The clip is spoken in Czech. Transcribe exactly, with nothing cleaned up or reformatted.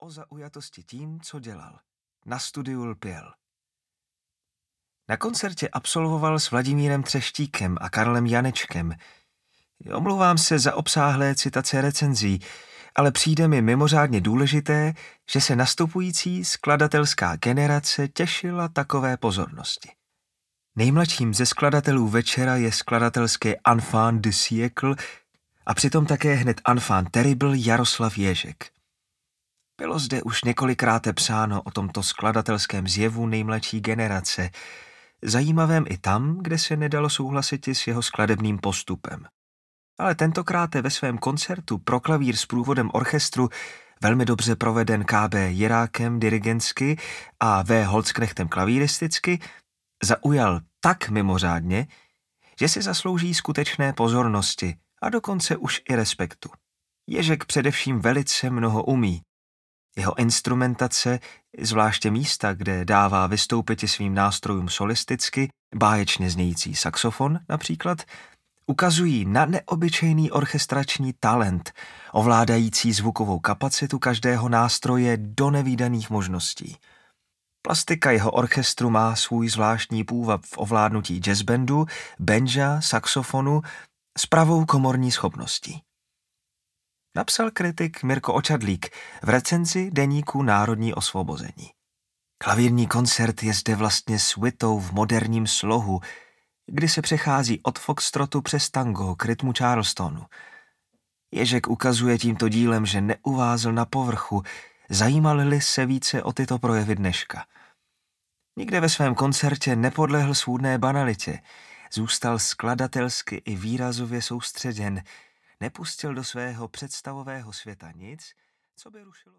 o zaujatosti tím, co dělal. Na studiu lpěl. Na koncertě absolvoval s Vladimírem Třeštíkem a Karlem Janečkem. Omlouvám se za obsáhlé citace recenzí, ale přijde mi mimořádně důležité, že se nastupující skladatelská generace těšila takové pozornosti. Nejmladším ze skladatelů večera je skladatelské enfant du siècle a přitom také hned enfant terrible Jaroslav Ježek. Bylo zde už několikrát psáno o tomto skladatelském zjevu nejmladší generace, zajímavém i tam, kde se nedalo souhlasit s jeho skladebným postupem. Ale tentokrát ve svém koncertu pro klavír s průvodem orchestru, velmi dobře proveden K B Jirákem dirigentsky a V. Holzknechtem klavíristicky, zaujal tak mimořádně, že si zaslouží skutečné pozornosti a dokonce už i respektu. Ježek především velice mnoho umí. Jeho instrumentace, zvláště místa, kde dává vystoupit svým nástrojům solisticky, báječně znějící saxofon například, ukazují na neobyčejný orchestrační talent, ovládající zvukovou kapacitu každého nástroje do nevídaných možností. Plastika jeho orchestru má svůj zvláštní půvab v ovládnutí jazzbandu, banja, saxofonu s pravou komorní schopností. Napsal kritik Mirko Očadlík v recenzi deníku Národní osvobození. Klavírní koncert je zde vlastně suitou v moderním slohu, kdy se přechází od foxtrotu přes tango k rytmu charlestonu. Ježek ukazuje tímto dílem, že neuvázl na povrchu, zajímal-li se více o tyto projevy dneška. Nikde ve svém koncertě nepodlehl svůdné banalitě, zůstal skladatelsky i výrazově soustředěn, nepustil do svého představového světa nic, co by rušilo